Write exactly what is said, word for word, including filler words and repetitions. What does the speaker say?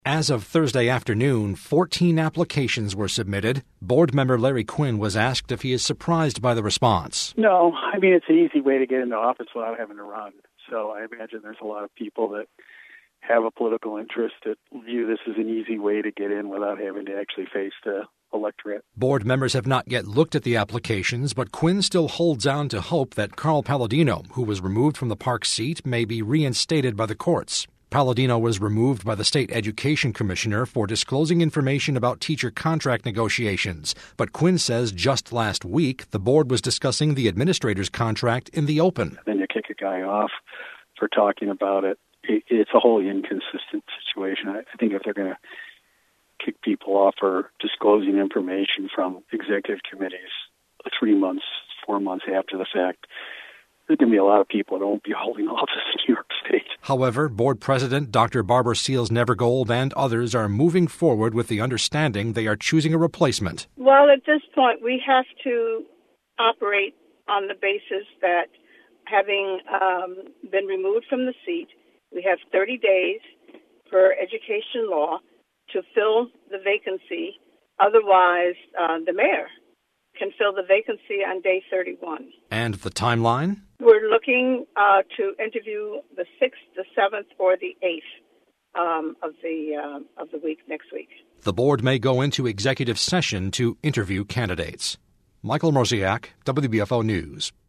As of Thursday afternoon, fourteen applications were submitted. Board member Larry Quinn was asked if he is surprised by the response. No, I mean, it's an easy way to get into office without having to run. So I imagine there's a lot of people that have a political interest that view this as an easy way to get in without having to actually face the electorate. Board members have not yet looked at the applications, but Quinn still holds on to hope that Carl Palladino, who was removed from the park seat, may be reinstated by the courts. Palladino was removed by the state education commissioner for disclosing information about teacher contract negotiations. But Quinn says just last week, the board was discussing the administrator's contract in the open. Then you kick a guy off for talking about it. It's a wholly inconsistent situation. I think if they're going to kick people off for disclosing information from executive committees three months, four months after the fact, there's going to be a lot of people that won't be holding office in New York State. However, board president Doctor Barbara Seals-Nevergold and others are moving forward with the understanding they are choosing a replacement. Well, at this point, we have to operate on the basis that having um, been removed from the seat, we have thirty days per education law to fill the vacancy. Otherwise, uh, the mayor can fill the vacancy on day thirty-one. And the timeline? We're looking uh, to interview the sixth, the seventh, or the eighth um, of the uh, of the week next week. The board may go into executive session to interview candidates. Michael Mrozek, W B F O News.